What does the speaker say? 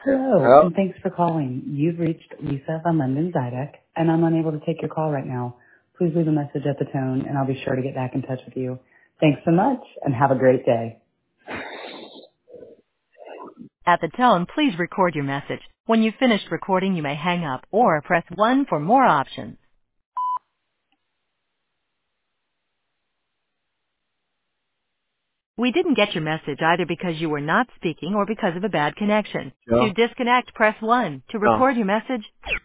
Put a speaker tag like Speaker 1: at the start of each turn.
Speaker 1: Hello,
Speaker 2: Hello?
Speaker 1: and thanks for calling. You've reached Lisa Van Linden Zydek, and I'm unable to take your call right now. Please leave a message at the tone, and I'll be sure to get back in touch with you. Thanks so much, and have a great day.
Speaker 3: At the tone, please record your message. When you've finished recording, you may hang up or press 1 for more options. We didn't get your message either because you were not speaking or because of a bad connection.
Speaker 2: Joe?
Speaker 3: To disconnect, press 1. To
Speaker 2: Oh.
Speaker 3: record your message,